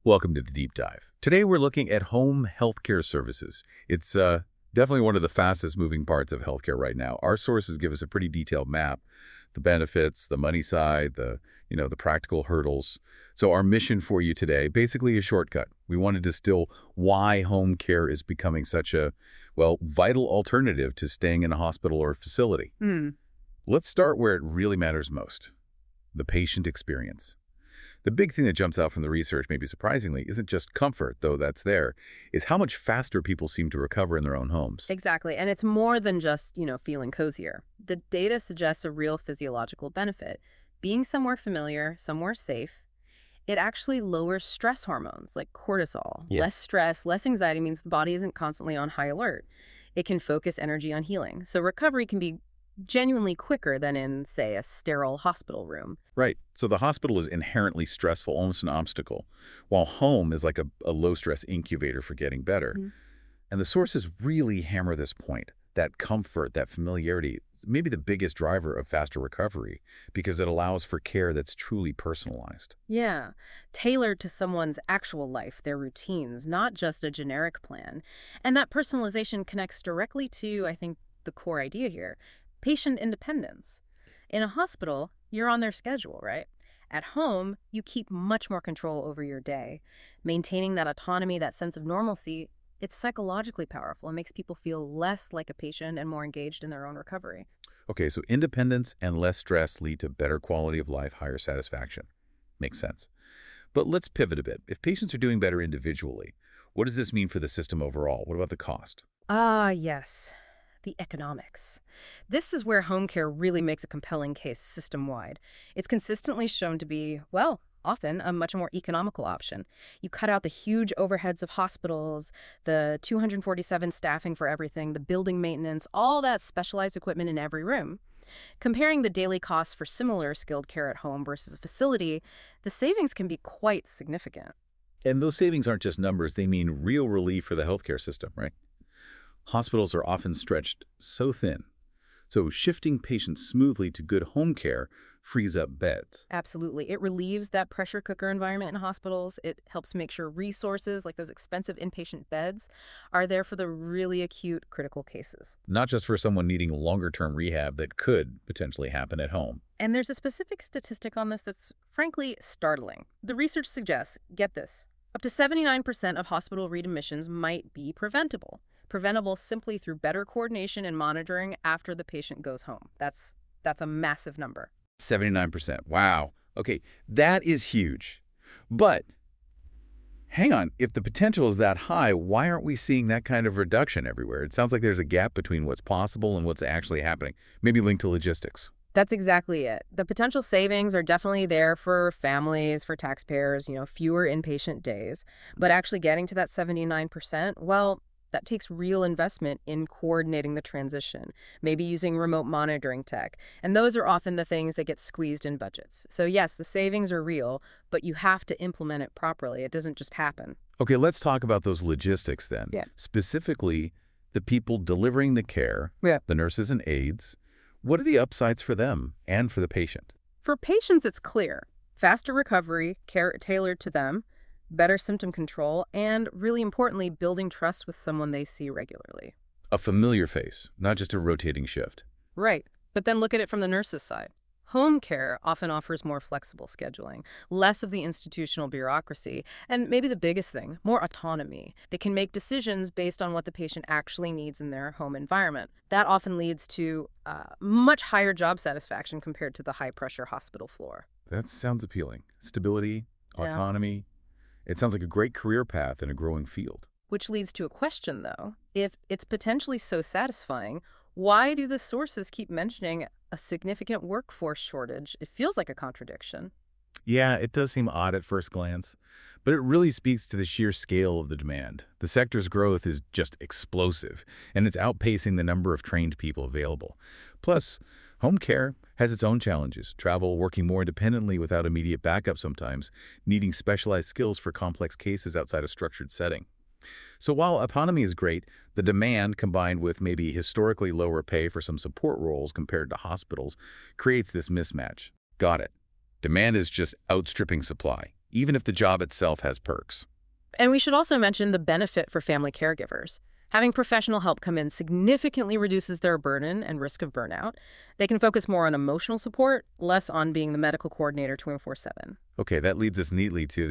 Welcome to the Deep Dive. Today we're looking at home healthcare services. It's definitely one of the fastest moving parts of healthcare right now. Our sources give us a pretty detailed map, the benefits, the money side, the practical hurdles. So our mission for you today, basically a shortcut. We want to distill why home care is becoming such a, vital alternative to staying in a hospital or facility. Let's start where it really matters most, the patient experience. The big thing that jumps out from the research, maybe surprisingly, isn't just comfort, though that's there, is how much faster people seem to recover in their own homes. Exactly. And it's more than just, feeling cozier. The data suggests a real physiological benefit. Being somewhere familiar, somewhere safe, it actually lowers stress hormones like cortisol. Yeah. Less stress, less anxiety means the body isn't constantly on high alert. It can focus energy on healing. So recovery can be genuinely quicker than in, say, a sterile hospital room. Right. So the hospital is inherently stressful, almost an obstacle, while home is like a low-stress incubator for getting better. And the sources really hammer this point, that comfort, that familiarity, maybe the biggest driver of faster recovery, because it allows for care that's truly personalized. Yeah, tailored to someone's actual life, their routines, not just a generic plan. And that personalization connects directly to, I think, the core idea here. Patient independence. In a hospital, you're on their schedule, right? At home, you keep much more control over your day. Maintaining that autonomy, that sense of normalcy, it's psychologically powerful. It makes people feel less like a patient and more engaged in their own recovery. Okay, so independence and less stress lead to better quality of life, higher satisfaction. Makes sense. But let's pivot a bit. If patients are doing better individually, what does this mean for the system overall? What about the cost? Yes. The economics. This is where home care really makes a compelling case system-wide. It's consistently shown to be, often a much more economical option. You cut out the huge overheads of hospitals, the 247 staffing for everything, the building maintenance, all that specialized equipment in every room. Comparing the daily costs for similar skilled care at home versus a facility, the savings can be quite significant. And those savings aren't just numbers, they mean real relief for the healthcare system, right? Hospitals are often stretched so thin. So shifting patients smoothly to good home care frees up beds. Absolutely. It relieves that pressure cooker environment in hospitals. It helps make sure resources like those expensive inpatient beds are there for the really acute critical cases. Not just for someone needing longer-term rehab that could potentially happen at home. And there's a specific statistic on this that's frankly startling. The research suggests, get this, up to 79% of hospital readmissions might be preventable. Preventable simply through better coordination and monitoring after the patient goes home. That's a massive number. 79%. Wow. Okay, that is huge. But hang on, if the potential is that high, why aren't we seeing that kind of reduction everywhere? It sounds like there's a gap between what's possible and what's actually happening, maybe linked to logistics. That's exactly it. The potential savings are definitely there for families, for taxpayers, fewer inpatient days. But actually getting to that 79%, that takes real investment in coordinating the transition, maybe using remote monitoring tech. And those are often the things that get squeezed in budgets. So yes, the savings are real, but you have to implement it properly. It doesn't just happen. Okay, let's talk about those logistics then. Yeah. Specifically, the people delivering the care, the nurses and aides. What are the upsides for them and for the patient? For patients, it's clear. Faster recovery, care tailored to them, better symptom control, and really importantly, building trust with someone they see regularly. A familiar face, not just a rotating shift. Right. But then look at it from the nurse's side. Home care often offers more flexible scheduling, less of the institutional bureaucracy, and maybe the biggest thing, more autonomy. They can make decisions based on what the patient actually needs in their home environment. That often leads to much higher job satisfaction compared to the high-pressure hospital floor. That sounds appealing. Stability, Yeah. autonomy. It sounds like a great career path in a growing field. Which leads to a question, though. If it's potentially so satisfying, why do the sources keep mentioning a significant workforce shortage? It feels like a contradiction. Yeah, it does seem odd at first glance, but it really speaks to the sheer scale of the demand. The sector's growth is just explosive, and it's outpacing the number of trained people available. Plus, home care has its own challenges. Travel, working more independently without immediate backup sometimes, needing specialized skills for complex cases outside a structured setting. So while autonomy is great, the demand, combined with maybe historically lower pay for some support roles compared to hospitals, creates this mismatch. Got it. Demand is just outstripping supply. even if the job itself has perks. And we should also mention the benefit for family caregivers. Having professional help come in significantly reduces their burden and risk of burnout. They can focus more on emotional support, less on being the medical coordinator 24/7. Okay, that leads us neatly to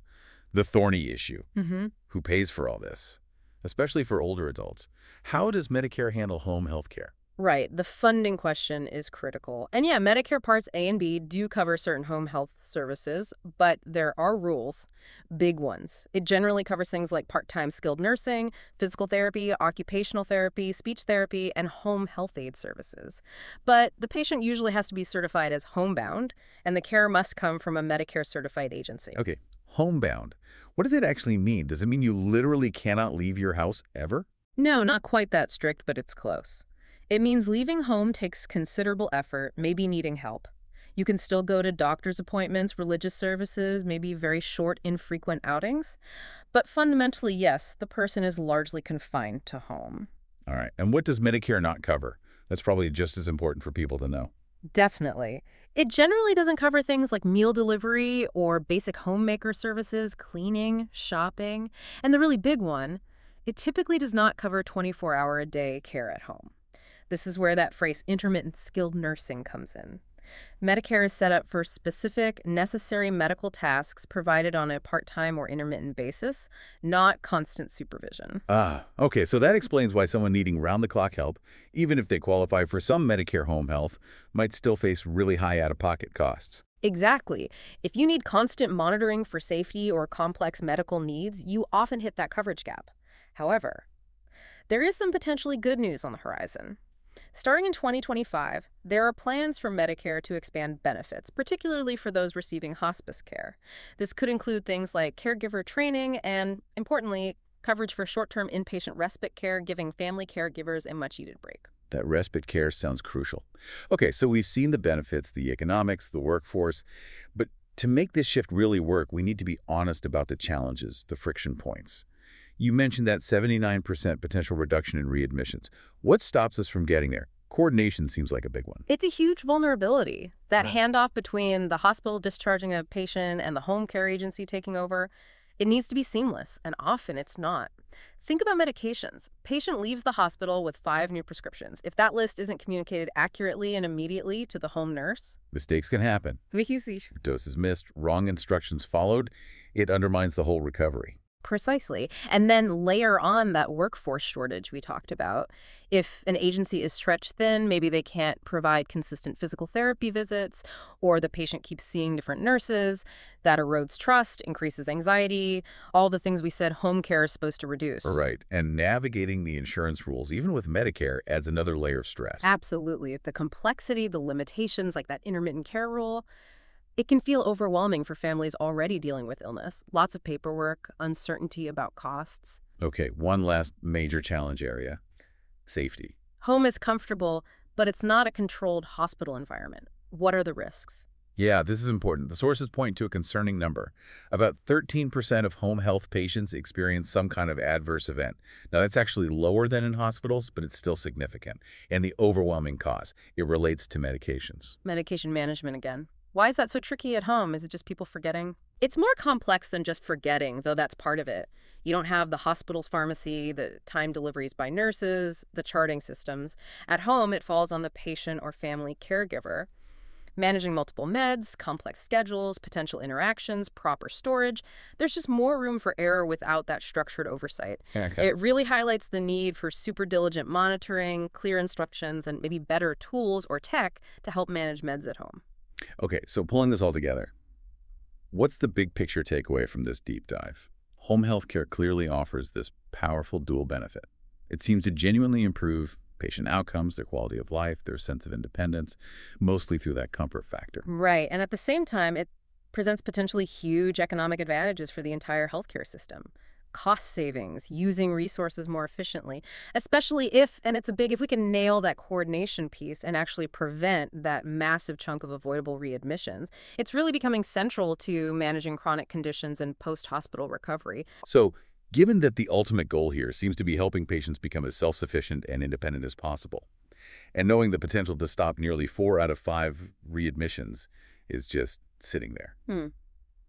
the thorny issue. Mm-hmm. Who pays for all this? Especially for older adults. How does Medicare handle home health care? Right. The funding question is critical. And yeah, Medicare Parts A and B do cover certain home health services, but there are rules, big ones. It generally covers things like part-time skilled nursing, physical therapy, occupational therapy, speech therapy, and home health aid services. But the patient usually has to be certified as homebound, and the care must come from a Medicare certified agency. Okay, homebound. What does it actually mean? Does it mean you literally cannot leave your house ever? No, not quite that strict, but it's close. It means leaving home takes considerable effort, maybe needing help. You can still go to doctor's appointments, religious services, maybe very short, infrequent outings. But fundamentally, yes, the person is largely confined to home. All right, and what does Medicare not cover? That's probably just as important for people to know. Definitely. It generally doesn't cover things like meal delivery or basic homemaker services, cleaning, shopping. And the really big one, it typically does not cover 24-hour-a-day care at home. This is where that phrase intermittent skilled nursing comes in. Medicare is set up for specific, necessary medical tasks provided on a part-time or intermittent basis, not constant supervision. Okay, so that explains why someone needing round-the-clock help, even if they qualify for some Medicare home health, might still face really high out-of-pocket costs. Exactly. If you need constant monitoring for safety or complex medical needs, you often hit that coverage gap. However, there is some potentially good news on the horizon. Starting in 2025, there are plans for Medicare to expand benefits, particularly for those receiving hospice care. This could include things like caregiver training and, importantly, coverage for short-term inpatient respite care, giving family caregivers a much-needed break. That respite care sounds crucial. Okay, so we've seen the benefits, the economics, the workforce, but to make this shift really work, we need to be honest about the challenges, the friction points. You mentioned that 79% potential reduction in readmissions. What stops us from getting there? Coordination seems like a big one. It's a huge vulnerability. That Yeah. handoff between the hospital discharging a patient and the home care agency taking over, it needs to be seamless, and often it's not. Think about medications. Patient leaves the hospital with 5 new prescriptions. If that list isn't communicated accurately and immediately to the home nurse, Mistakes can happen. easy. Doses missed, wrong instructions followed. It undermines the whole recovery. Precisely. And then layer on that workforce shortage we talked about. If an agency is stretched thin, maybe they can't provide consistent physical therapy visits, or the patient keeps seeing different nurses. That erodes trust, increases anxiety, all the things we said home care is supposed to reduce. Right, and navigating the insurance rules, even with Medicare, adds another layer of stress. Absolutely. The complexity, the limitations, like that intermittent care rule, it can feel overwhelming for families already dealing with illness. Lots of paperwork, uncertainty about costs. Okay, one last major challenge area, safety. Home is comfortable, but it's not a controlled hospital environment. What are the risks? Yeah, this is important. The sources point to a concerning number. About 13% of home health patients experience some kind of adverse event. Now, that's actually lower than in hospitals, but it's still significant. And the overwhelming cause, it relates to medications. Medication management again. Why is that so tricky at home? Is it just people forgetting? It's more complex than just forgetting, though that's part of it. You don't have the hospital's pharmacy, the time deliveries by nurses, the charting systems. At home, it falls on the patient or family caregiver. Managing multiple meds, complex schedules, potential interactions, proper storage. There's just more room for error without that structured oversight. Okay. It really highlights the need for super diligent monitoring, clear instructions, and maybe better tools or tech to help manage meds at home. Okay, so pulling this all together, what's the big picture takeaway from this deep dive? Home health care clearly offers this powerful dual benefit. It seems to genuinely improve patient outcomes, their quality of life, their sense of independence, mostly through that comfort factor. Right. And at the same time, it presents potentially huge economic advantages for the entire healthcare system. Cost savings, using resources more efficiently, especially if we can nail that coordination piece and actually prevent that massive chunk of avoidable readmissions, it's really becoming central to managing chronic conditions and post-hospital recovery. So, given that the ultimate goal here seems to be helping patients become as self-sufficient and independent as possible, and knowing the potential to stop nearly 4 out of 5 readmissions is just sitting there.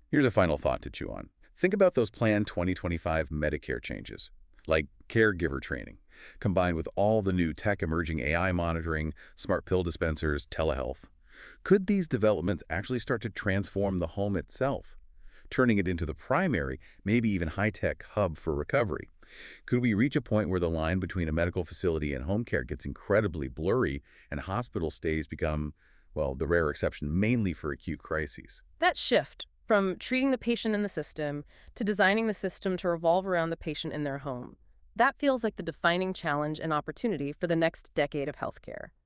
Here's a final thought to chew on. Think about those planned 2025 Medicare changes, like caregiver training, combined with all the new tech emerging AI monitoring, smart pill dispensers, telehealth. Could these developments actually start to transform the home itself, turning it into the primary, maybe even high-tech hub for recovery? Could we reach a point where the line between a medical facility and home care gets incredibly blurry and hospital stays become, well, the rare exception mainly for acute crises? That shift from treating the patient in the system to designing the system to revolve around the patient in their home, that feels like the defining challenge and opportunity for the next decade of healthcare.